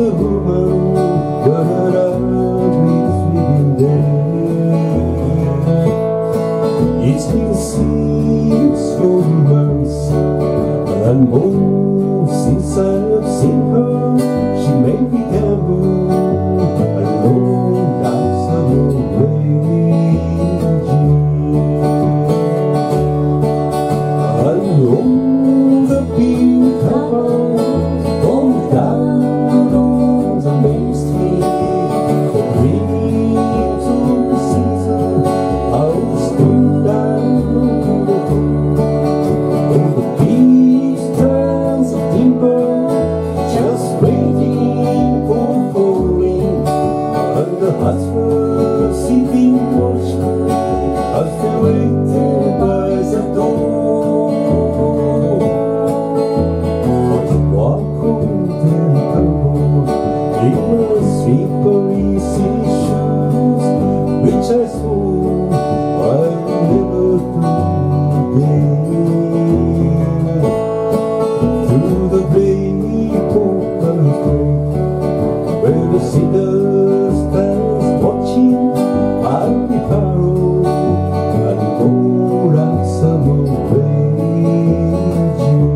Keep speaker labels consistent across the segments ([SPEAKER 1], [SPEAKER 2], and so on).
[SPEAKER 1] the woman, but her love is living there. It's been 6 whole months and more since I've seen her. She made me gamble and know that's a raging. I know the beat of on down on the main street, the dreams of the season, how the spring down on the road, on the beach stands of timber, just waiting for falling, and the husband sitting watching as they waited by the door. Slippery seashells, which I swore I'd never do again. Through the rainy Portland Strait, where the cedar stands watching, I'll be found and go like summer raging.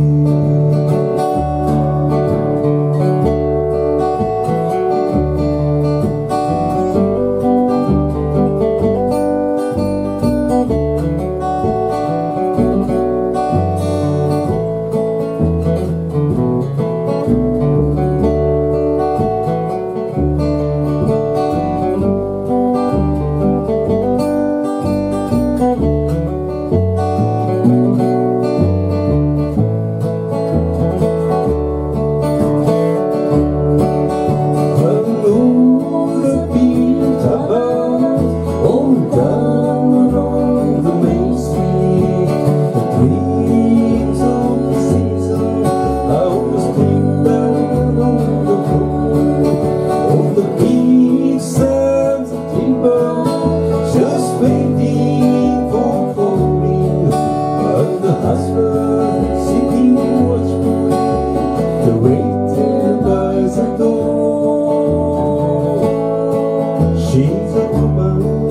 [SPEAKER 1] She's a woman,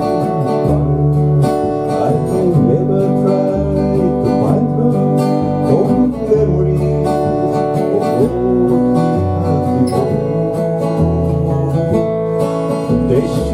[SPEAKER 1] I will never try to find her. Old memories of what we had before.